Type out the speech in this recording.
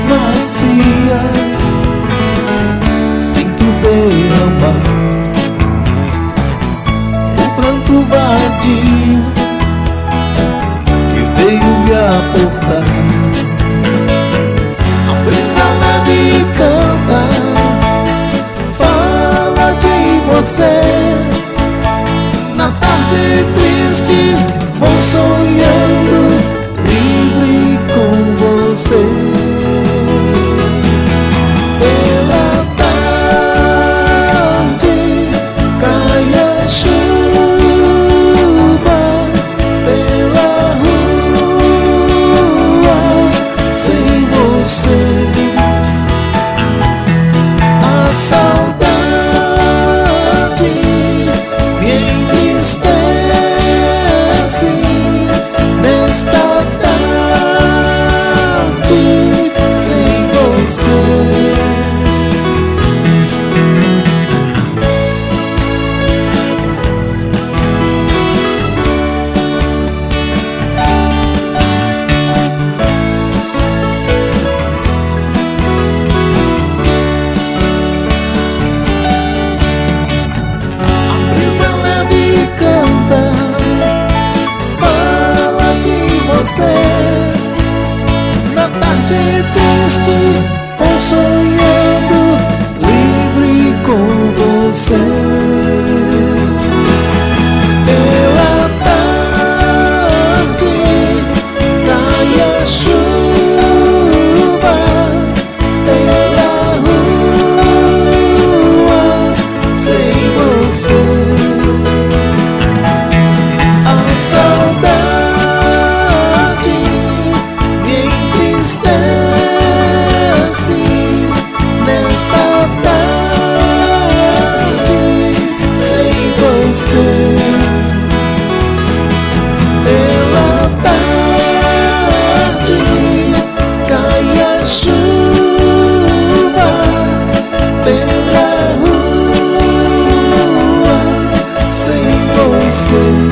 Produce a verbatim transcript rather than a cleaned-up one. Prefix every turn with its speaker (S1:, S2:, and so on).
S1: mãos macias sinto derramar o pranto vadio que veio me aportar. A brisa leve canta, fala de você. Na tarde triste vou sonhando, livre com você. Pela tarde cai a chuva, pela rua sem você. A saudade me entristece nesta tarde sem você. A brisa leve canta, fala de você. Na tarde triste vou sonhando, livre com você. Pela tarde cai a chuva, pela rua sem você. A saudade me entristece nesta tarde sem você. Pela tarde cai a chuva, pela rua sem você.